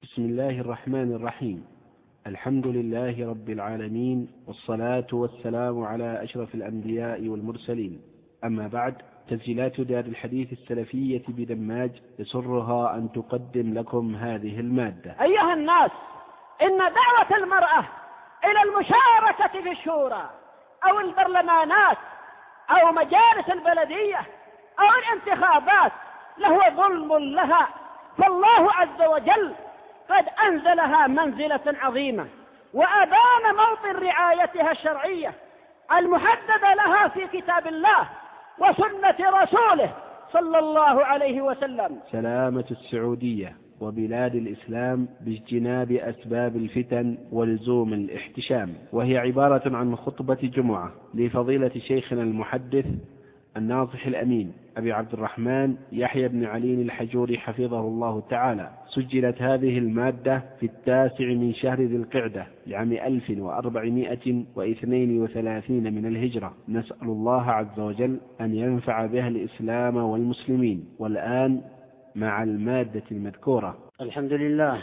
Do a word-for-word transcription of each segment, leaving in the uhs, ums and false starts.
بسم الله الرحمن الرحيم. الحمد لله رب العالمين، والصلاة والسلام على أشرف الأنبياء والمرسلين. أما بعد، تسجيلات دار الحديث السلفية بدماج يسرها أن تقدم لكم هذه المادة. أيها الناس، إن دعوة المرأة إلى المشاركة في الشورى أو البرلمانات أو مجالس البلدية أو الانتخابات لهو ظلم لها، فالله عز وجل قد أنزلها منزلة عظيمة وأبان موطن رعايتها الشرعية المحددة لها في كتاب الله وسنة رسوله صلى الله عليه وسلم. سلامة السعودية وبلاد الإسلام باجتناب أسباب الفتن ولزوم الاحتشام، وهي عبارة عن خطبة جمعة لفضيلة شيخنا المحدث الناصح الأمين أبي عبد الرحمن يحيى بن علي الحجوري حفظه الله تعالى. سجلت هذه المادة في التاسع من شهر ذي القعدة لعام ألف وأربعمائة واثنين وثلاثين من الهجرة. نسأل الله عز وجل أن ينفع بها الإسلام والمسلمين. والآن مع المادة المذكورة. الحمد لله،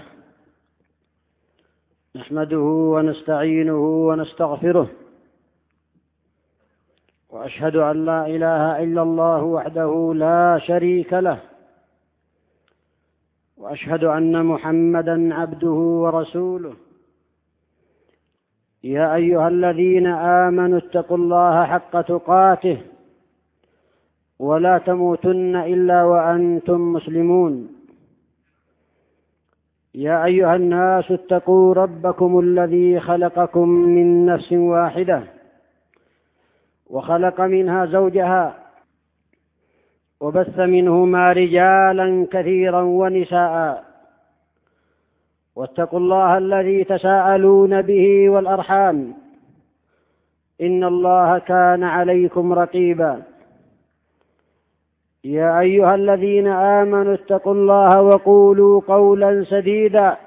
نحمده ونستعينه ونستغفره، وأشهد أن لا إله إلا الله وحده لا شريك له، وأشهد أن محمدا عبده ورسوله. يا أيها الذين آمنوا اتقوا الله حق تقاته ولا تموتن إلا وأنتم مسلمون. يا أيها الناس اتقوا ربكم الذي خلقكم من نفس واحدة وخلق منها زوجها وبث منهما رجالا كثيرا ونساء، واتقوا الله الذي تساءلون به والأرحام إن الله كان عليكم رقيبا. يا أيها الذين آمنوا اتقوا الله وقولوا قولا سديدا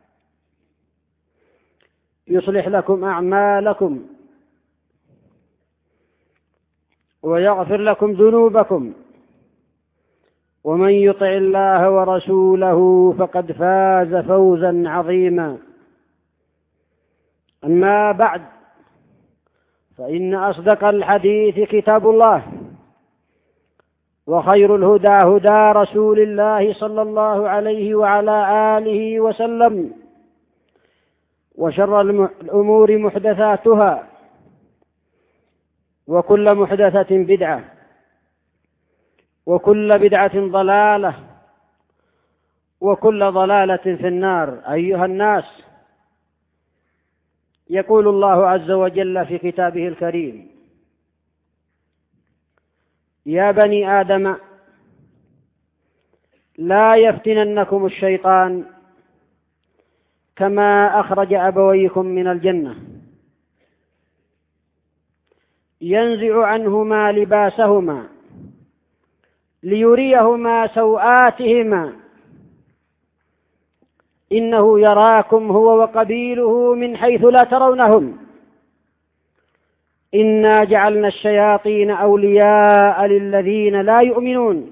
يصلح لكم أعمالكم ويغفر لكم ذنوبكم، ومن يطع الله ورسوله فقد فاز فوزا عظيما. أما بعد، فإن أصدق الحديث كتاب الله، وخير الهدى هدى رسول الله صلى الله عليه وعلى آله وسلم، وشر الأمور محدثاتها، وكل محدثة بدعة، وكل بدعة ضلالة، وكل ضلالة في النار. أيها الناس، يقول الله عز وجل في كتابه الكريم: يا بني آدم لا يفتننكم الشيطان كما أخرج أبويكم من الجنة ينزع عنهما لباسهما ليريهما سوآتهما إنه يراكم هو وقبيله من حيث لا ترونهم إنا جعلنا الشياطين أولياء للذين لا يؤمنون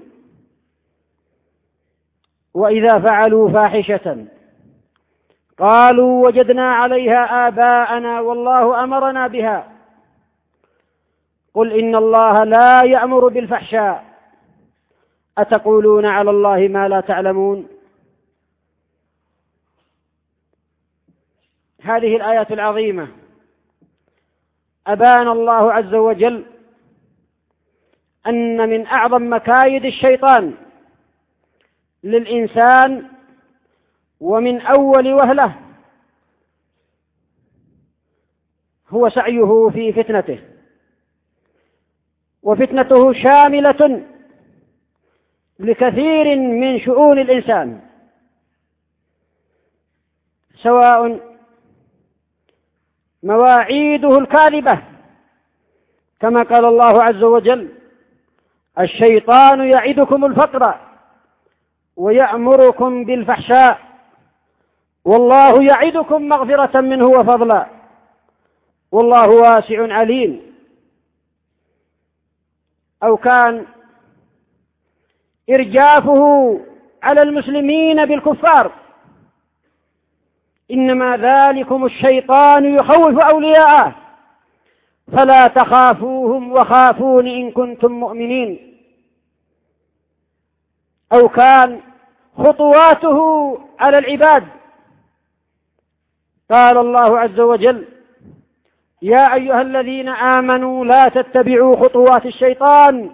وإذا فعلوا فاحشة قالوا وجدنا عليها آباءنا والله أمرنا بها قل إن الله لا يأمر بالفحشاء أتقولون على الله ما لا تعلمون. هذه الآيات العظيمة أبان الله عز وجل أن من أعظم مكايد الشيطان للإنسان ومن أول وهلة هو سعيه في فتنته، وفتنته شاملة لكثير من شؤون الإنسان، سواء مواعيده الكاذبة كما قال الله عز وجل: الشيطان يعدكم الفقر ويأمركم بالفحشاء والله يعدكم مغفرة منه وفضلا والله واسع عليم. أو كان إرجافه على المسلمين بالكفار إنما ذلكم الشيطان يخوف أولياءه فلا تخافوهم وخافون إن كنتم مؤمنين. أو كان خطواته على العباد. قال الله عز وجل: يا أيها الذين آمنوا لا تتبعوا خطوات الشيطان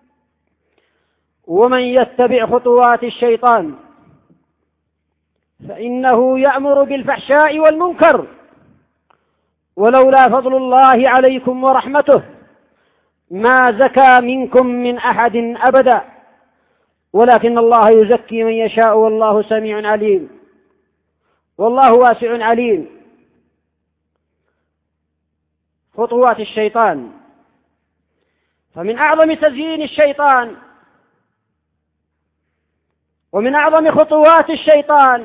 ومن يتبع خطوات الشيطان فإنه يأمر بالفحشاء والمنكر ولولا فضل الله عليكم ورحمته ما زكى منكم من أحد أبدا ولكن الله يزكي من يشاء والله سميع عليم والله واسع عليم. خطوات الشيطان، فمن أعظم تزيين الشيطان ومن أعظم خطوات الشيطان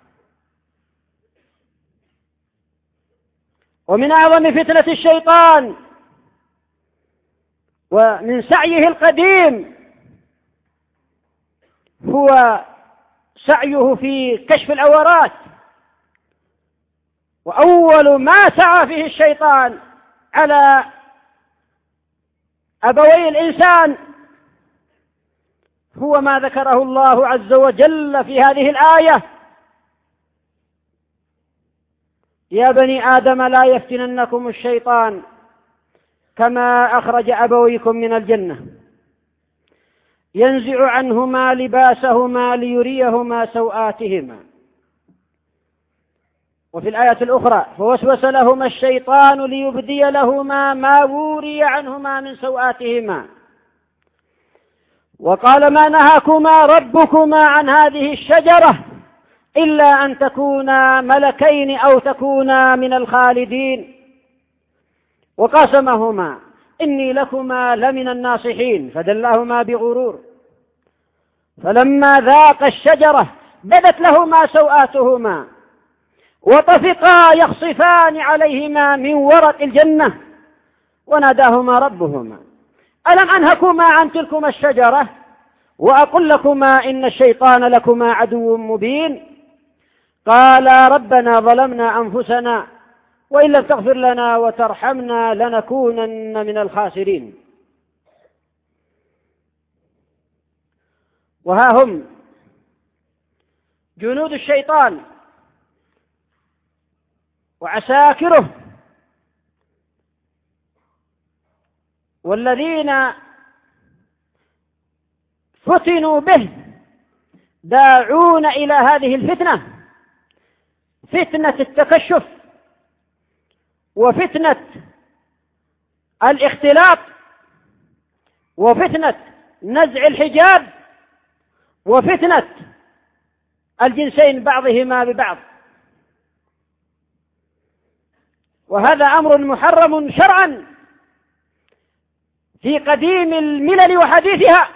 ومن أعظم فتنة الشيطان ومن سعيه القديم هو سعيه في كشف العورات. وأول ما سعى فيه الشيطان على أبوي الإنسان هو ما ذكره الله عز وجل في هذه الآية: يا بني آدم لا يفتننكم الشيطان كما أخرج أبويكم من الجنة ينزع عنهما لباسهما ليريهما سوآتهما. وفي الآية الأخرى: فوسوس لهما الشيطان ليبدي لهما ما وري عنهما من سوآتهما وقال ما نهاكما ربكما عن هذه الشجرة إلا أن تكونا ملكين أو تكونا من الخالدين وقاسمهما إني لكما لمن الناصحين فدلاهما بغرور فلما ذاقا الشجرة بدت لهما سوآتهما وطفقا يخصفان عليهما من ورق الجنة وناداهما ربهما ألم أنهكما عن تلكما الشجرة وأقل لكما إن الشيطان لكما عدو مبين قالا ربنا ظلمنا أنفسنا وإن لم تغفر لنا وترحمنا لنكونن من الخاسرين. وها هم جنود الشيطان وعساكره والذين فتنوا به داعون إلى هذه الفتنة، فتنة التكشف وفتنة الاختلاط وفتنة نزع الحجاب وفتنة الجنسين بعضهما ببعض. وهذا أمر محرم شرعا في قديم الملل وحديثها.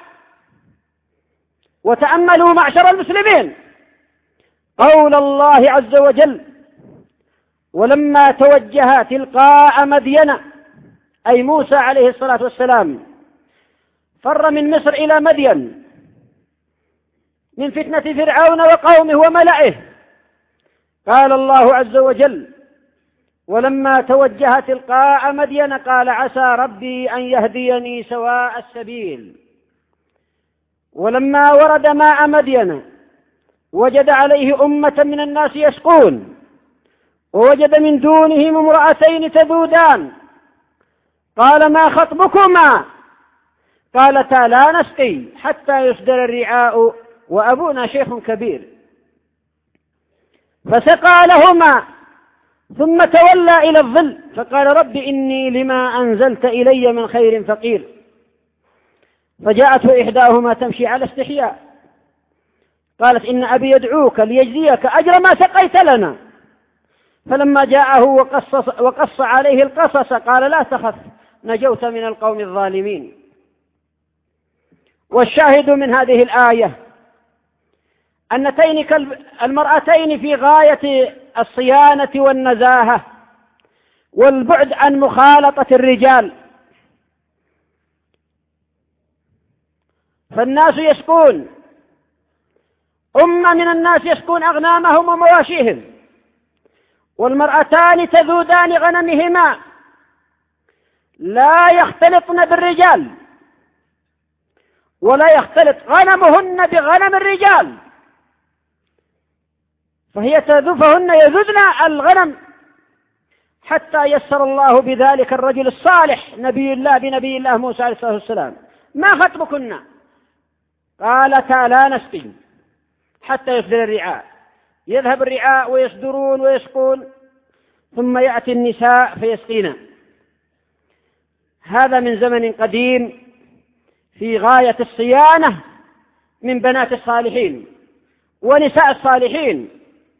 وتأملوا معشر المسلمين قول الله عز وجل: ولما توجه تلقاء مدين، أي موسى عليه الصلاة والسلام فر من مصر إلى مدين من فتنة فرعون وقومه وملئه. قال الله عز وجل: ولما توجه تلقاء مدين قال عسى ربي أن يهديني سواء السبيل. ولما ورد ماء مدين وجد عليه أمة من الناس يسقون ووجد من دونهم امرأتين تذودان قال ما خطبكما قالتا لا نسقي حتى يصدر الرعاء وأبونا شيخ كبير. فسقى لهما ثم تولى إلى الظل فقال رب إني لما أنزلت إلي من خير فقير. فجاءته إحداهما تمشي على استحياء قالت إن أبي يدعوك ليجزيك أجر ما سقيت لنا. فلما جاءه وقص, وقص عليه القصص قال لا تخف نجوت من القوم الظالمين. والشاهد من هذه الآية أن تينك المرأتين في غاية الصيانة والنزاهة والبعد عن مخالطة الرجال. فالناس يسقون، أمة من الناس يسقون أغنامهم ومواشيهم والمرأتان تذودان غنمهما لا يختلطن بالرجال ولا يختلط غنمهن بغنم الرجال، فهي تذوفهن يذودن الغنم حتى يسر الله بذلك الرجل الصالح نبي الله بنبي الله موسى عليه الصلاة والسلام: ما خطبكن؟ قالتا: لا نسقي حتى يصدر الرعاء. يذهب الرعاء ويصدرون ويسقون، ثم يأتي النساء فيسقين. هذا من زمن قديم في غاية الصيانة من بنات الصالحين ونساء الصالحين.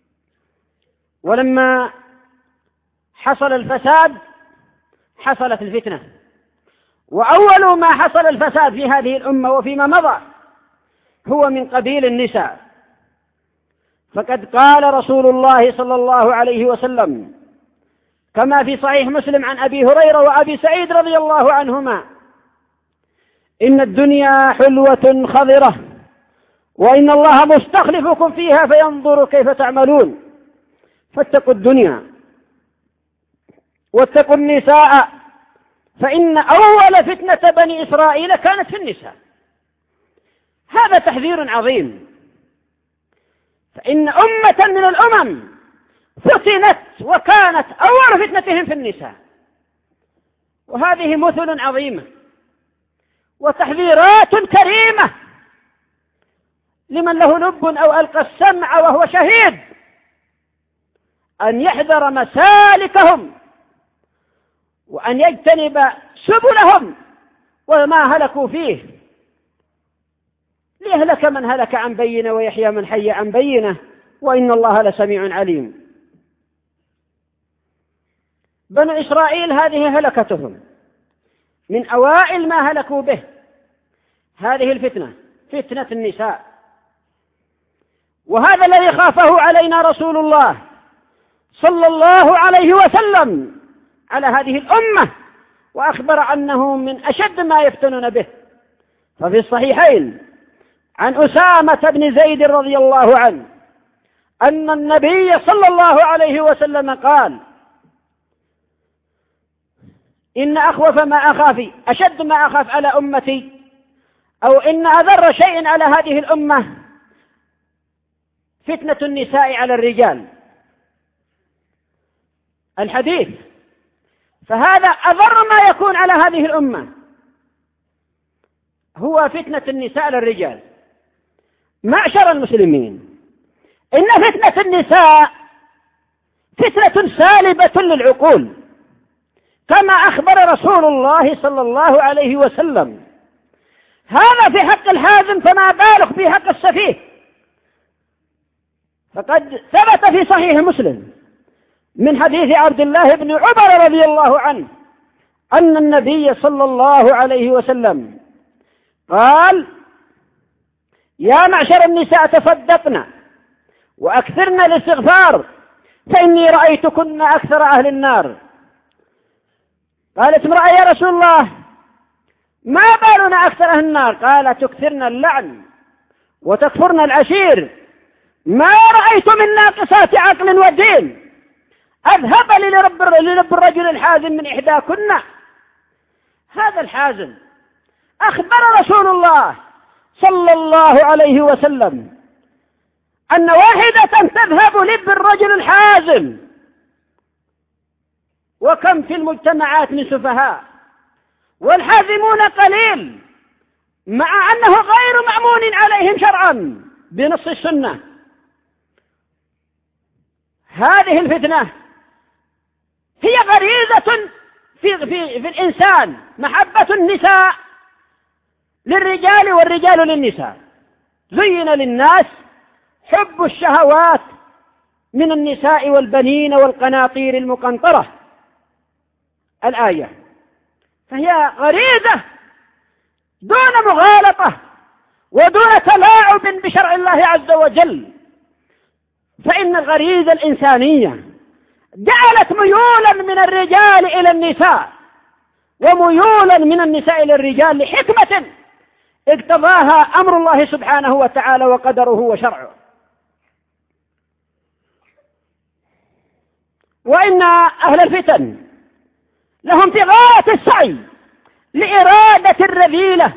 ولما حصل الفساد حصلت الفتنة، وأول ما حصل الفساد في هذه الأمة وفيما مضى هو من قبيل النساء. فقد قال رسول الله صلى الله عليه وسلم كما في صحيح مسلم عن أبي هريرة وأبي سعيد رضي الله عنهما: إن الدنيا حلوة خضرة وإن الله مستخلفكم فيها فينظر كيف تعملون، فاتقوا الدنيا واتقوا النساء فإن أول فتنة بني إسرائيل كانت في النساء. هذا تحذير عظيم، فإن أمة من الأمم فتنت وكانت أول فتنتهم في النساء، وهذه مثل عظيمة وتحذيرات كريمة لمن له لب أو ألقى السمع وهو شهيد أن يحذر مسالكهم وأن يجتنب سبلهم وما هلكوا فيه، ليهلك من هلك عن بينة ويحيى من حي عن بينة وإن الله لسميع عليم. بنو إسرائيل هذه هلكتهم، من أوائل ما هلكوا به هذه الفتنة، فتنة النساء. وهذا الذي خافه علينا رسول الله صلى الله عليه وسلم على هذه الأمة، وأخبر أنه من أشد ما يفتنون به. ففي الصحيحين عن أسامة بن زيد رضي الله عنه أن النبي صلى الله عليه وسلم قال: إن أخوف ما أخافي أشد ما أخاف على أمتي، أو إن أذر شيء على هذه الأمة فتنة النساء على الرجال. الحديث، فهذا أذر ما يكون على هذه الأمة هو فتنة النساء على الرجال. معشر المسلمين، إن فتنة النساء فتنة سالبة للعقول كما أخبر رسول الله صلى الله عليه وسلم. هذا في حق الحازم، فما بالغ في حق السفيه. فقد ثبت في صحيح مسلم من حديث عبد الله بن عمر رضي الله عنه أن النبي صلى الله عليه وسلم قال: يا معشر النساء تصدقنا وأكثرنا الاستغفار فإني رأيتكن أكثر أهل النار. قالت امرأة: يا رسول الله، ما بالنا أكثر أهل النار؟ قال: تكثرن اللعن وتكفرن العشير، ما رأيت من ناقصات عقل ودين أذهب للب الرجل الحازم من إحداكن. هذا الحازم أخبر رسول الله صلى الله عليه وسلم أن واحدة تذهب لب الرجل الحازم. وكم في المجتمعات من سفهاء، والحازمون قليل، مع أنه غير مأمون عليهم شرعا بنص السنة. هذه الفتنة هي غريزة في, في, في الإنسان، محبة النساء للرجال والرجال للنساء. زين للناس حب الشهوات من النساء والبنين والقناطير المقنطرة، الآية. فهي غريزة دون مغالطة ودون تلاعب بشرع الله عز وجل. فإن الغريزة الإنسانية جعلت ميولا من الرجال إلى النساء وميولا من النساء إلى الرجال لحكمة اقتضاها أمر الله سبحانه وتعالى وقدره وشرعه. وإن أهل الفتن لهم في غاية السعي لإرادة الرذيلة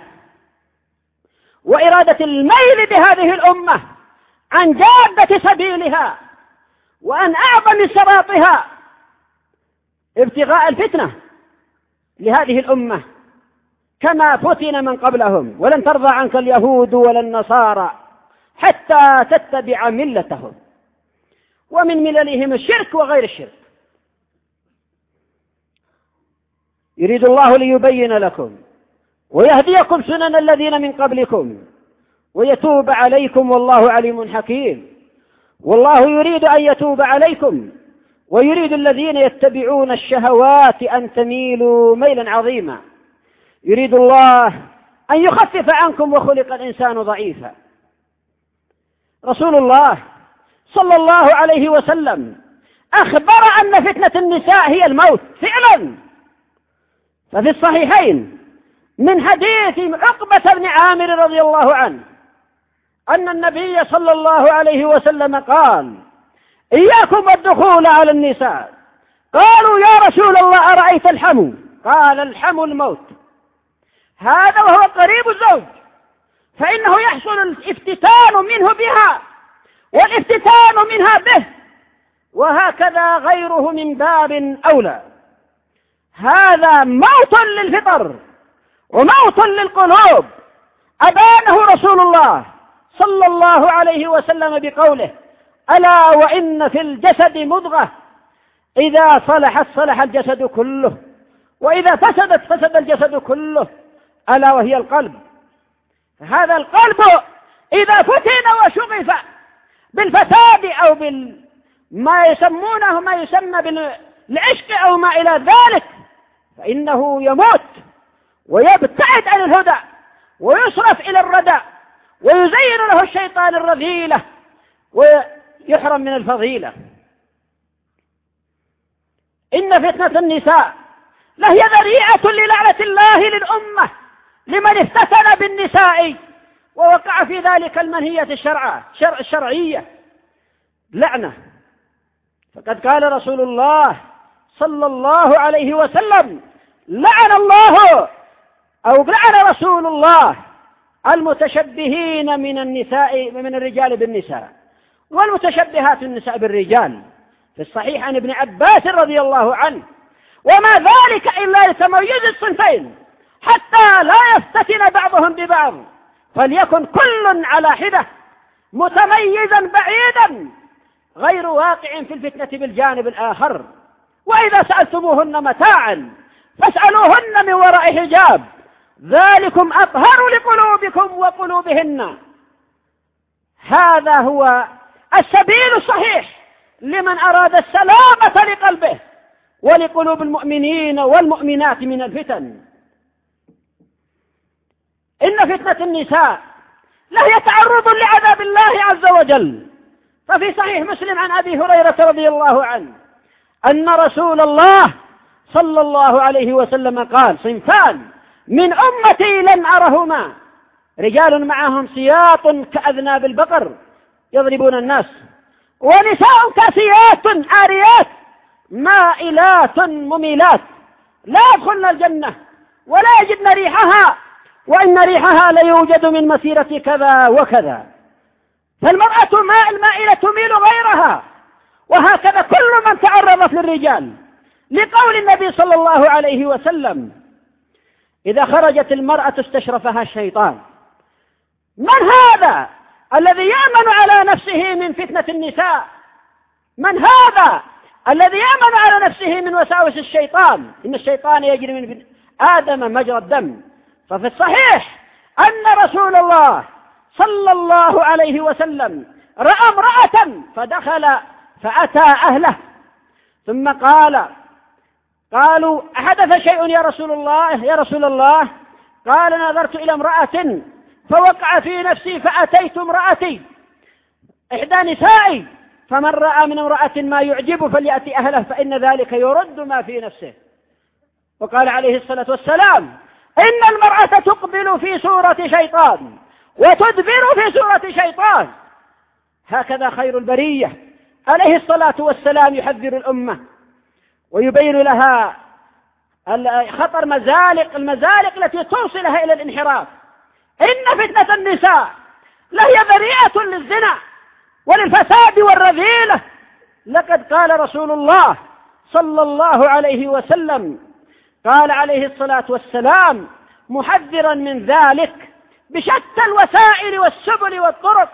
وإرادة الميل بهذه الأمة عن جادة سبيلها وعن أعظم صراطها، ابتغاء الفتنة لهذه الأمة كما فتن من قبلهم. ولن ترضى عنك اليهود ولا النصارى حتى تتبع ملتهم، ومن مللهم الشرك وغير الشرك. يريد الله ليبين لكم ويهديكم سنن الذين من قبلكم ويتوب عليكم والله عليم حكيم. والله يريد أن يتوب عليكم ويريد الذين يتبعون الشهوات أن تميلوا ميلا عظيما. يريد الله أن يخفف عنكم وخلق الإنسان ضعيفا. رسول الله صلى الله عليه وسلم أخبر أن فتنة النساء هي الموت فعلا. ففي الصحيحين من حديث عقبة بن عامر رضي الله عنه أن النبي صلى الله عليه وسلم قال: إياكم والدخول على النساء. قالوا: يا رسول الله أرأيت الحمو؟ قال: الحمو الموت. هذا وهو قريب الزوج، فإنه يحصل الافتتان منه بها والافتتان منها به، وهكذا غيره من باب أولى. هذا موت للفطر وموت للقلوب أبانه رسول الله صلى الله عليه وسلم بقوله: ألا وإن في الجسد مضغة إذا صلحت صلح الجسد كله وإذا فسدت فسد الجسد كله، ألا وهي القلب. هذا القلب إذا فتن وشغف بالفساد أو بما يسمونه ما يسمى بالعشق أو ما إلى ذلك، فإنه يموت ويبتعد عن الهدى ويصرف إلى الردى ويزين له الشيطان الرذيلة ويحرم من الفضيلة. إن فتنة النساء لهي ذريعة للعنة الله للأمة لمن افتتن بالنساء ووقع في ذلك المنهية الشرع شرع الشرعية لعنة. فقد قال رسول الله صلى الله عليه وسلم: لعن الله أو لعن رسول الله المتشبهين من النساء من الرجال بالنساء والمتشبهات النساء بالرجال. في الصحيح عن ابن عباس رضي الله عنه: وما ذلك إلا لتميز الصنفين حتى لا يفتتن بعضهم ببعض، فليكن كل على حدة متميزا بعيدا غير واقع في الفتنة بالجانب الآخر. وإذا سألتموهن متاعا فاسألوهن من وراء حجاب، ذلكم أطهر لقلوبكم وقلوبهن. هذا هو السبيل الصحيح لمن أراد السلامة لقلبه ولقلوب المؤمنين والمؤمنات من الفتن. إن فتنة النساء لهي تعرض لعذاب الله عز وجل. ففي صحيح مسلم عن أبي هريرة رضي الله عنه أن رسول الله صلى الله عليه وسلم قال: صنفان من أمتي لن أرهما، رجال معهم سياط كأذناب البقر يضربون الناس، ونساء كاسيات عاريات مائلات مميلات لا يدخلن الجنة ولا يجدن ريحها، وإن ريحها ليوجد من مسيرة كذا وكذا. فالمرأة ماء المائلة تميل غيرها، وهكذا كل من تعرضت للرجال، لقول النبي صلى الله عليه وسلم: إذا خرجت المرأة استشرفها الشيطان. من هذا الذي يأمن على نفسه من فتنة النساء؟ من هذا الذي يأمن على نفسه من وساوس الشيطان؟ إن الشيطان يجري من آدم مجرى الدم. ففي الصحيح أن رسول الله صلى الله عليه وسلم رأى امرأة فدخل فأتى أهله ثم قال قالوا: أحدث شيء يا رسول الله يا رسول الله؟ قال: نظرت إلى امرأة فوقع في نفسي فأتيت امرأتي إحدى نسائي، فمن رأى من امرأة ما يعجب فليأتي أهله فإن ذلك يرد ما في نفسه. وقال عليه الصلاة والسلام: إن المرأة تقبل في صورة شيطان وتدبر في صورة شيطان. هكذا خير البرية عليه الصلاة والسلام يحذر الأمة ويبين لها خطر مزالق المزالق التي توصلها إلى الانحراف. إن فتنة النساء لهي ذريعة للزنا وللفساد والرذيلة. لقد قال رسول الله صلى الله عليه وسلم، قال عليه الصلاة والسلام محذرا من ذلك بشتى الوسائل والسبل والطرق.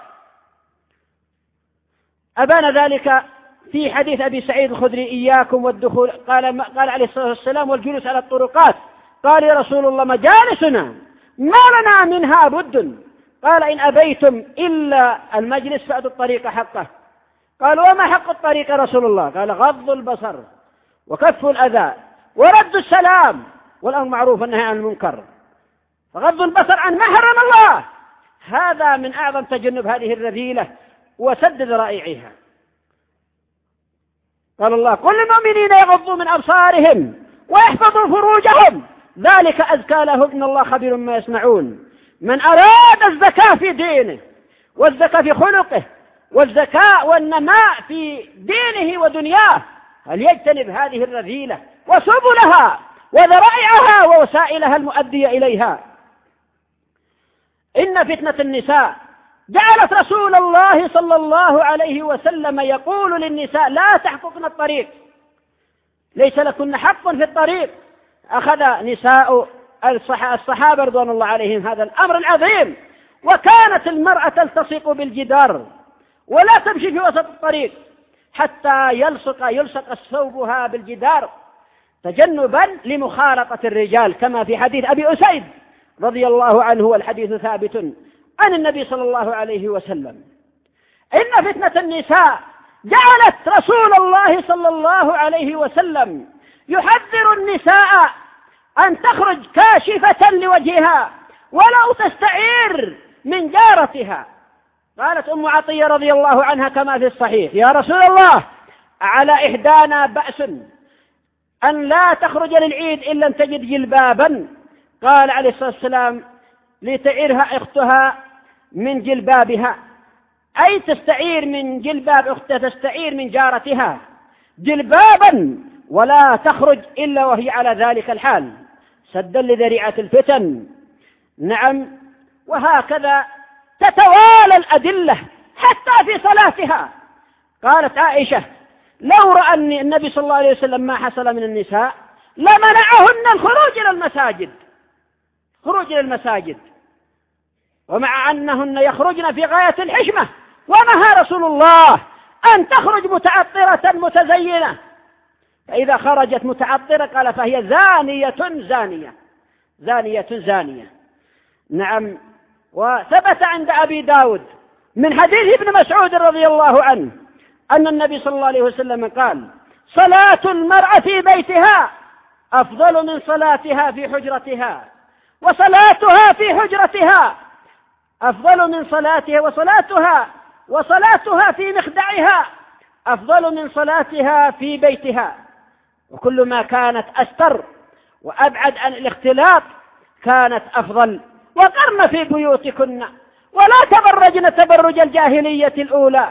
أبان ذلك في حديث أبي سعيد الخدري: إياكم والدخول، قال, قال عليه الصلاة والسلام: والجلوس على الطرقات. قال يا رسول الله مجالسنا ما لنا منها بد. قال إن أبيتم إلا المجلس فأتوا الطريق حقه. قال وما حق الطريق يا رسول الله؟ قال غض البصر وكف الأذى ورد السلام والأمر معروف والنهي عن المنكر. فغض البصر عن ما حرم الله هذا من أعظم تجنب هذه الرذيلة وسد ذرائعها. قال الله: قل للمؤمنين يغضوا من أبصارهم ويحفظوا فروجهم ذلك أزكى لهم إن الله خبير ما يصنعون. من أراد الزكاة في دينه والزكاة في خلقه والزكاة والنماء في دينه ودنياه فليجتنب هذه الرذيلة وسبلها وذرائعها ووسائلها المؤدية إليها. إن فتنة النساء جعلت رسول الله صلى الله عليه وسلم يقول للنساء: لا تحققن الطريق، ليس لكن حق في الطريق. أخذ نساء الصحابة رضوان الله عليهم هذا الأمر العظيم، وكانت المرأة تلتصق بالجدار ولا تمشي في وسط الطريق حتى يلصق يلصق ثوبها بالجدار تجنبا لمخالطة الرجال، كما في حديث أبي أسيد رضي الله عنه، والحديث ثابت عن النبي صلى الله عليه وسلم. إن فتنة النساء جعلت رسول الله صلى الله عليه وسلم يحذر النساء أن تخرج كاشفة لوجهها ولو تستعير من جارتها. قالت أم عطية رضي الله عنها كما في الصحيح: يا رسول الله على إحدانا بأس أن لا تخرج للعيد إلا أن تجد جلبابا. قال عليه الصلاة والسلام: لتعيرها أختها من جلبابها، أي تستعير من جلباب أختها، تستعير من جارتها جلبابا ولا تخرج إلا وهي على ذلك الحال سدا لذريعة الفتن. نعم، وهكذا تتوالى الأدلة حتى في صلاتها. قالت عائشة: لو رأى النبي صلى الله عليه وسلم ما حصل من النساء لمنعهن الخروج إلى المساجد، خروج إلى المساجد، ومع أنهن يخرجن في غاية الحشمة، ونهى رسول الله أن تخرج متعطرة متزينة، فإذا خرجت متعطرة قال فهي زانية زانية زانية زانية. نعم، وثبت عند أبي داود من حديث ابن مسعود رضي الله عنه أن النبي صلى الله عليه وسلم قال: صلاة المرأة في بيتها أفضل من صلاتها في حجرتها، وصلاتها في حجرتها أفضل من صلاتها وصلاتها وصلاتها في مخدعها أفضل من صلاتها في بيتها. وكل ما كانت أستر وأبعد عن الاختلاط كانت أفضل. وقرن في بيوتكن ولا تبرجن تبرج الجاهلية الأولى.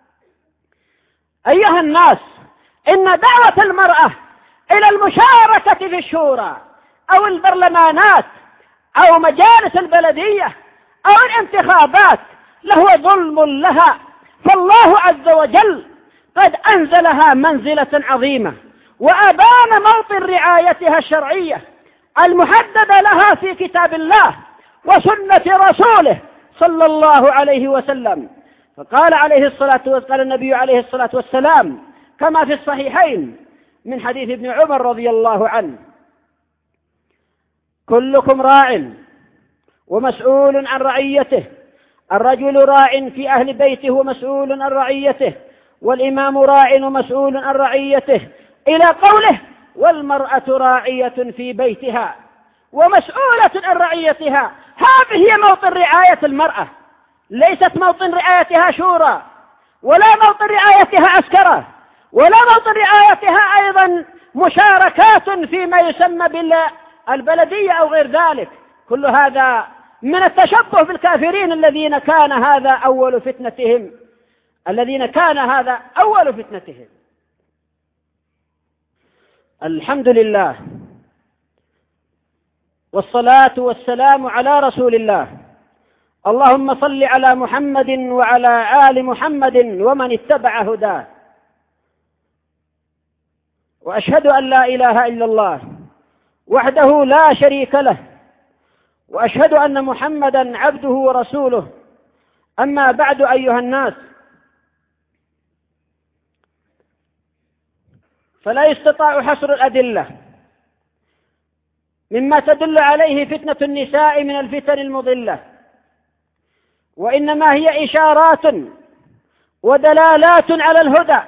أيها الناس، إن دعوة المرأة إلى المشاركة في الشورى أو البرلمانات أو مجالس البلدية أو الانتخابات لهو ظلم لها، فالله عز وجل قد أنزلها منزلة عظيمة وأبان موطن رعايتها الشرعية المحددة لها في كتاب الله وسنة رسوله صلى الله عليه وسلم. فقال عليه الصلاة والسلام النبي عليه الصلاة والسلام كما في الصحيحين من حديث ابن عمر رضي الله عنه: كلكم راع ومسؤول عن رعيته، الرجل راع في أهل بيته ومسؤول عن رعيته، والإمام راع ومسؤول عن رعيته، إلى قوله: والمرأة راعية في بيتها ومسؤولة عن رعيتها. هذه هي موطن رعاية المرأة، ليست موطن رعايتها شورى، ولا موطن رعايتها عسكرة، ولا موطن رعايتها أيضا مشاركات فيما يسمى بالبلدية أو غير ذلك. كل هذا من التشبه بالكافرين الذين كان هذا أول فتنتهم. الذين كان هذا أول فتنتهم. الحمد لله والصلاة والسلام على رسول الله. اللهم صل على محمد وعلى آل محمد ومن اتبع هداه. وأشهد أن لا إله إلا الله وحده لا شريك له، وأشهد أن محمدا عبده ورسوله. أما بعد أيها الناس، فلا يستطاع حصر الأدلة مما تدل عليه فتنة النساء من الفتن المضلة، وإنما هي إشارات ودلالات على الهدى.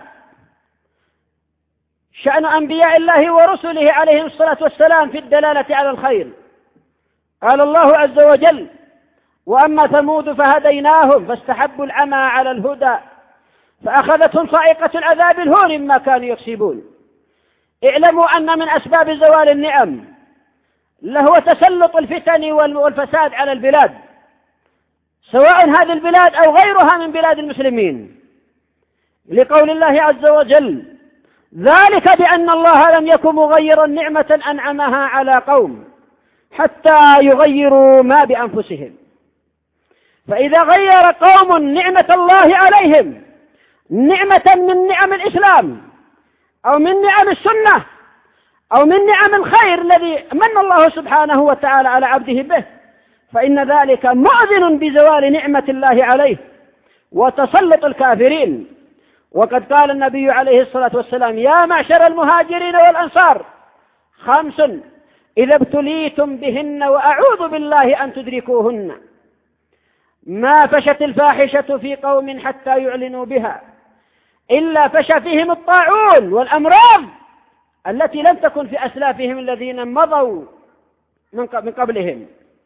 شأن أنبياء الله ورسله عليهم الصلاة والسلام في الدلالة على الخير. قال الله عز وجل: وأما ثمود فهديناهم فاستحبوا العمى على الهدى فأخذتهم صاعقة العذاب الهون مما كانوا يكسبون. اعلموا أن من أسباب زوال النعم لهو تسلط الفتن والفساد على البلاد، سواء هذه البلاد أو غيرها من بلاد المسلمين، لقول الله عز وجل: ذلك بأن الله لم يكن مغيرا نعمة أنعمها على قوم حتى يغيروا ما بأنفسهم. فإذا غير قوم نعمة الله عليهم، نعمة من نعم الإسلام أو من نعم السنة أو من نعم الخير الذي من الله سبحانه وتعالى على عبده به، فإن ذلك مؤذن بزوال نعمة الله عليه وتسلط الكافرين. وقد قال النبي عليه الصلاة والسلام: يا معشر المهاجرين والأنصار خمس إذا ابتليتم بهن وأعوذ بالله أن تدركوهن: ما فشت الفاحشة في قوم حتى يعلنوا بها إلا فشى فيهم الطاعون والأمراض التي لم تكن في أسلافهم الذين مضوا من قبلهم.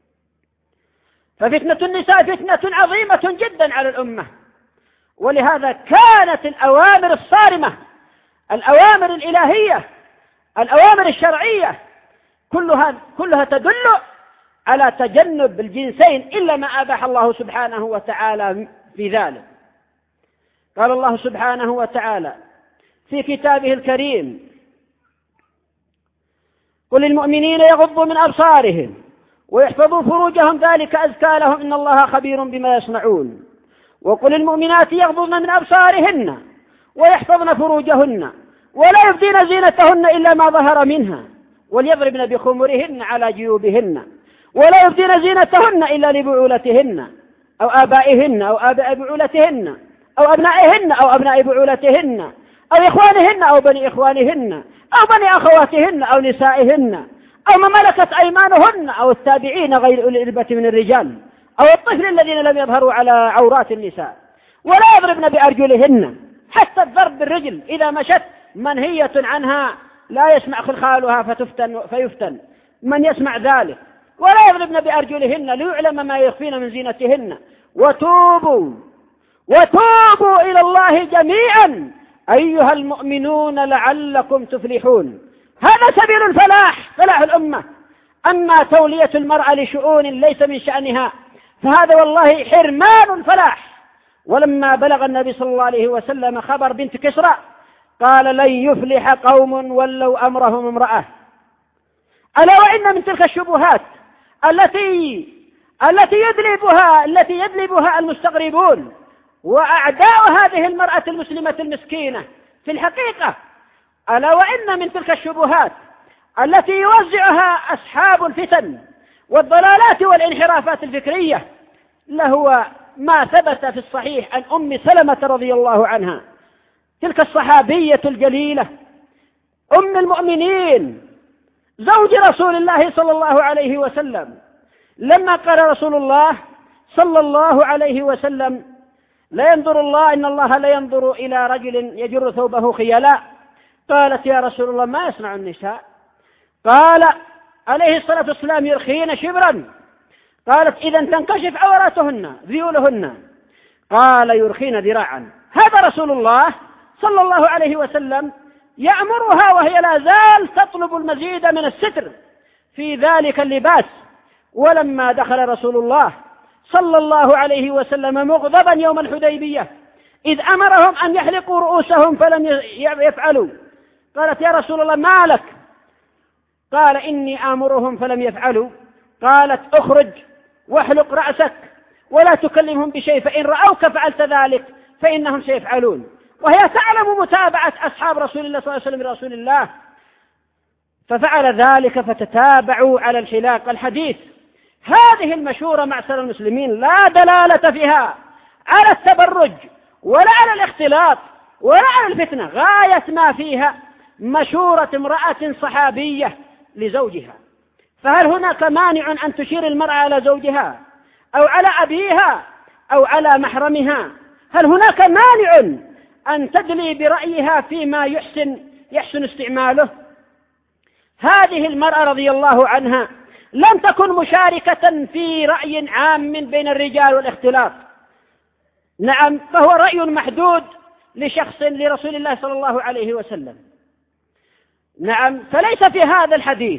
ففتنة النساء فتنة عظيمة جدا على الأمة، ولهذا كانت الأوامر الصارمة، الأوامر الإلهية، الأوامر الشرعية كلها, كلها تدل على تجنب الجنسين إلا ما أباح الله سبحانه وتعالى في ذلك. قال الله سبحانه وتعالى في كتابه الكريم: قل للمؤمنين يغضوا من أبصارهم ويحفظوا فروجهم ذلك أزكى لهم إن الله خبير بما يصنعون. وقل للمؤمنات يغضضن من أبصارهن ويحفظن فروجهن ولا يبدين زينتهن إلا ما ظهر منها وليضربن بخمرهن على جيوبهن ولا يبدين زينتهن إلا لبعولتهن أو آبائهن أو آباء بعولتهن أو أبنائهن أو أبناء بعولتهن أو إخوانهن أو بني إخوانهن أو بني أخواتهن أو نسائهن أو ما ملكت أيمانهن أو التابعين غير أولي الإربة من الرجال أو الطفل الذين لم يظهروا على عورات النساء. ولا يضربن بأرجلهن، حتى الضرب بالرجل إذا مشت منهية عنها، لا يسمع خلخالها فتفتن فيفتن من يسمع ذلك. ولا يضربن بأرجلهن ليعلم ما يخفين من زينتهن. وتوبوا وتوبوا إلى الله جميعا أيها المؤمنون لعلكم تفلحون. هذا سبيل الفلاح، فلاح الأمة. أما تولية المرأة لشؤون ليس من شأنها فهذا والله حرمان الفلاح. ولما بلغ النبي صلى الله عليه وسلم خبر بنت كسرى قال: لن يفلح قوم ولوا أمرهم امرأة. ألا وإن من تلك الشبهات التي التي يدلبها التي يدلبها المستغربون وأعداء هذه المرأة المسلمة المسكينة في الحقيقة، ألا وإن من تلك الشبهات التي يوزعها أصحاب الفتن والضلالات والانحرافات الفكرية لهو ما ثبت في الصحيح عن أم سلمة رضي الله عنها، تلك الصحابية الجليلة أم المؤمنين زوج رسول الله صلى الله عليه وسلم، لما قال رسول الله صلى الله عليه وسلم: لا ينظر الله إن الله لا ينظر إلى رجل يجر ثوبه خيلاء، قالت: يا رسول الله ما يصنع النساء؟ قال عليه الصلاة والسلام: يرخين شبرا. قالت: إذا تنكشف عوراتهن ذيولهن. قال: يرخين ذراعا. هذا رسول الله صلى الله عليه وسلم يأمرها وهي لا زال تطلب المزيد من الستر في ذلك اللباس. ولما دخل رسول الله صلى الله عليه وسلم مغضبا يوم الحديبية إذ أمرهم أن يحلقوا رؤوسهم فلم يفعلوا. قالت يا رسول الله ما لك؟ قال إني آمرهم فلم يفعلوا. قالت اخرج واحلق رأسك ولا تكلمهم بشيء، فإن رأوك فعلت ذلك فإنهم سيفعلون. وهي تعلم متابعة أصحاب رسول الله صلى الله عليه وسلم لرسول الله، ففعل ذلك فتتابعوا على الحلاق. الحديث هذه المشورة معشر المسلمين لا دلالة فيها على التبرج ولا على الاختلاط ولا على الفتنة، غاية ما فيها مشورة امرأة صحابية لزوجها. فهل هناك مانع أن تشير المرأة على زوجها أو على أبيها أو على محرمها؟ هل هناك مانع أن تدلي برأيها فيما يحسن يحسن استعماله؟ هذه المرأة رضي الله عنها لم تكن مشاركة في رأي عام بين الرجال والاختلاط، نعم، فهو رأي محدود لشخص لرسول الله صلى الله عليه وسلم، نعم. فليس في هذا الحديث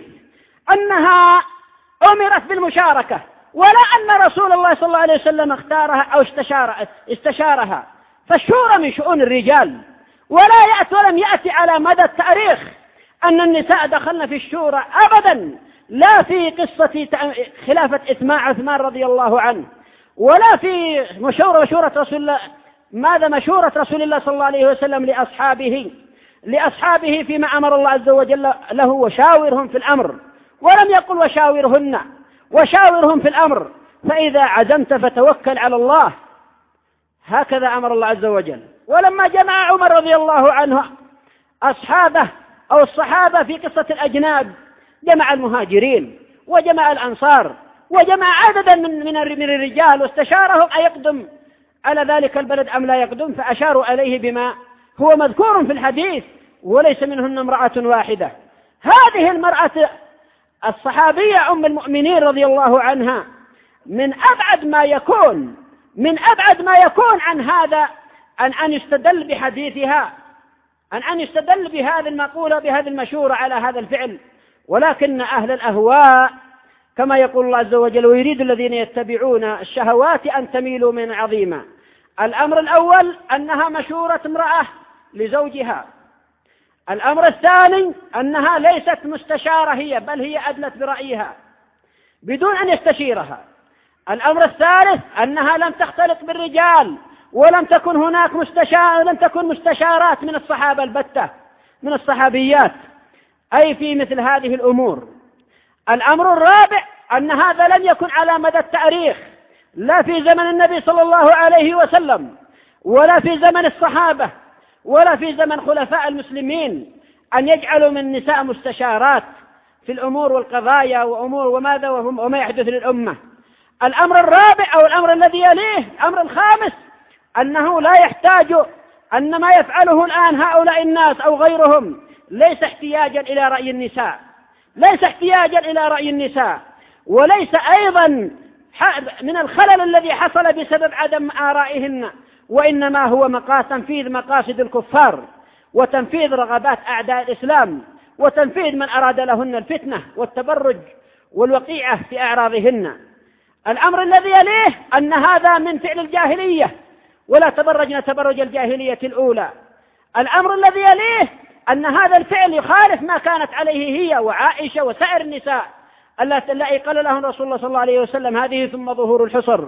أنها أمرت بالمشاركة ولا أن رسول الله صلى الله عليه وسلم اختارها أو استشار استشارها، فالشورى من شؤون الرجال، ولا يأتي ولم يأتي على مدى التاريخ أن النساء دخلن في الشورى أبدا، لا في قصة خلافة إثماع عثمان رضي الله عنه، ولا في مشورة مشورة رسول الله ماذا مشورة رسول الله صلى الله عليه وسلم لأصحابه لأصحابه فيما أمر الله عز وجل له وشاورهم في الأمر، ولم يقل وشاورهن وشاورهم في الأمر، فإذا عزمت فتوكل على الله، هكذا أمر الله عز وجل. ولما جمع عمر رضي الله عنه أصحابه أو الصحابة في قصة الأجناد، جمع المهاجرين وجمع الأنصار وجمع عددا من من الرجال واستشارهم أيقدم على ذلك البلد أم لا يقدم، فأشاروا عليه بما هو مذكور في الحديث، وليس منهن امرأة واحدة. هذه المرأة الصحابية أم المؤمنين رضي الله عنها من أبعد ما يكون من أبعد ما يكون عن هذا أن أن يستدل بحديثها، أن أن يستدل بهذه المقولة بهذه المشورة على هذا الفعل. ولكن أهل الأهواء كما يقول الله عز وجل ويريد الذين يتبعون الشهوات أن تميلوا من عظيما. الأمر الأول أنها مشورة امرأة لزوجها. الأمر الثاني أنها ليست مستشارة هي، بل هي أدلت برأيها بدون أن يستشيرها. الأمر الثالث أنها لم تختلط بالرجال، ولم تكن هناك مستشار لم تكن مستشارات من الصحابة البتة من الصحابيات أي في مثل هذه الأمور. الأمر الرابع أن هذا لم يكن على مدى التاريخ، لا في زمن النبي صلى الله عليه وسلم ولا في زمن الصحابة ولا في زمن خلفاء المسلمين أن يجعلوا من النساء مستشارات في الأمور والقضايا وأمور وماذا وما يحدث للأمة. الأمر الرابع أو الأمر الذي يليه الأمر الخامس أنه لا يحتاج أن ما يفعله الآن هؤلاء الناس أو غيرهم ليس احتياجا إلى رأي النساء ليس احتياجا إلى رأي النساء وليس أيضا من الخلل الذي حصل بسبب عدم آرائهن، وإنما هو مقاصد تنفيذ مقاصد الكفار وتنفيذ رغبات أعداء الإسلام وتنفيذ من أراد لهن الفتنة والتبرج والوقيعة في أعراضهن. الأمر الذي يليه أن هذا من فعل الجاهلية ولا تبرجنا تبرج الجاهلية الأولى. الأمر الذي يليه أن هذا الفعل يخالف ما كانت عليه هي وعائشة وسائر النساء التي قال لهم رسول الله صلى الله عليه وسلم هذه ثم ظهور الحصر.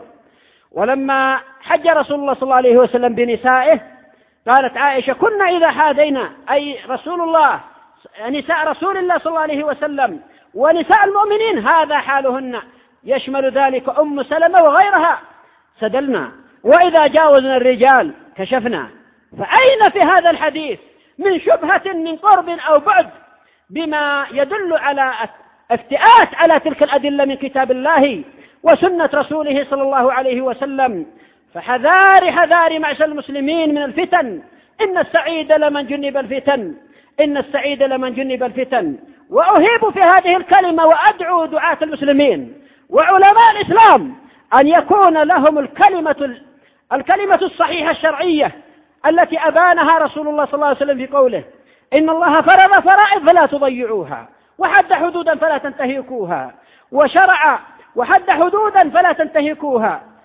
ولما حج رسول الله صلى الله عليه وسلم بنسائه قالت عائشة كنا إذا حادينا، أي رسول الله نساء رسول الله صلى الله عليه وسلم ونساء المؤمنين هذا حالهن، يشمل ذلك أم سلمة وغيرها، سدلنا، وإذا جاوزنا الرجال كشفنا. فأين في هذا الحديث من شبهة من قرب أو بعد بما يدل على افتئات على تلك الأدلة من كتاب الله وسنة رسوله صلى الله عليه وسلم؟ فحذار حذار معشر المسلمين من الفتن، إن السعيد لمن جنب الفتن إن السعيد لمن جنب الفتن. وأهيب في هذه الكلمة وأدعو دعاة المسلمين وعلماء الإسلام أن يكون لهم الكلمة الكلمة الصحيحة الشرعية التي أبانها رسول الله صلى الله عليه وسلم في قوله إن الله فرض فرائض فلا تضيعوها، وحد حدودا فلا تنتهكوها، وشرع وحد حدودا فلا تنتهكوها.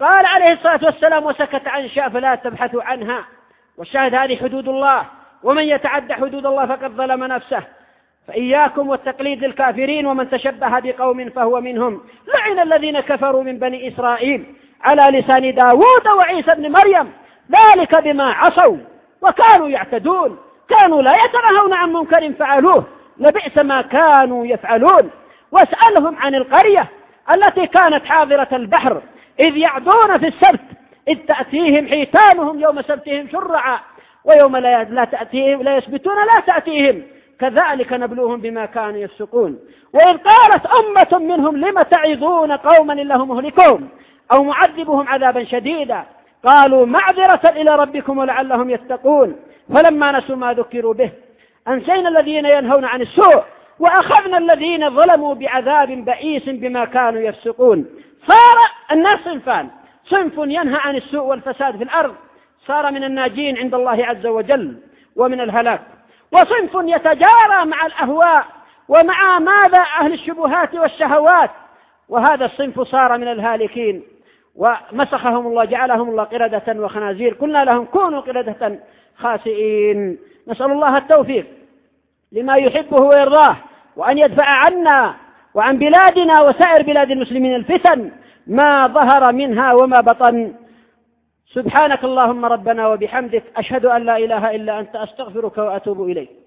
قال عليه الصلاة والسلام وسكت عن شاء فلا تبحثوا عنها. والشاهد هذه حدود الله، ومن يتعدى حدود الله فقد ظلم نفسه. فإياكم والتقليد للكافرين، ومن تشبه بقوم فهو منهم. لعن الذين كفروا من بني إسرائيل على لسان داود وعيسى بن مريم ذلك بما عصوا وكانوا يعتدون، كانوا لا يتناهون عن منكر فعلوه لبئس ما كانوا يفعلون. واسألهم عن القرية التي كانت حاضرة البحر إذ يعدون في السبت إذ تأتيهم حيتانهم يوم سبتهم شرعا ويوم لا, لا, تأتيهم لا يسبتون لا تأتيهم كذلك نبلوهم بما كانوا يفسقون. وإذ قالت أمة منهم لم تعظون قوما الله مهلكهم أو معذبهم عذابا شديدا قالوا معذرة إلى ربكم ولعلهم يتقون فلما نسوا ما ذكروا به أنسينا الذين ينهون عن السوء وأخذنا الذين ظلموا بعذاب بئيس بما كانوا يفسقون. صار الناس صنفان: صنف ينهى عن السوء والفساد في الأرض صار من الناجين عند الله عز وجل ومن الهلاك، وصنف يتجارى مع الأهواء ومع ماذا أهل الشبهات والشهوات، وهذا الصنف صار من الهالكين ومسخهم الله جعلهم الله قردة وخنازير قلنا لهم كونوا قردة خاسئين. نسأل الله التوفيق لما يحبه ويرضاه، وأن يدفع عنا وعن بلادنا وسائر بلاد المسلمين الفتن ما ظهر منها وما بطن. سبحانك اللهم ربنا وبحمدك أشهد أن لا إله إلا أنت أستغفرك وأتوب إليك.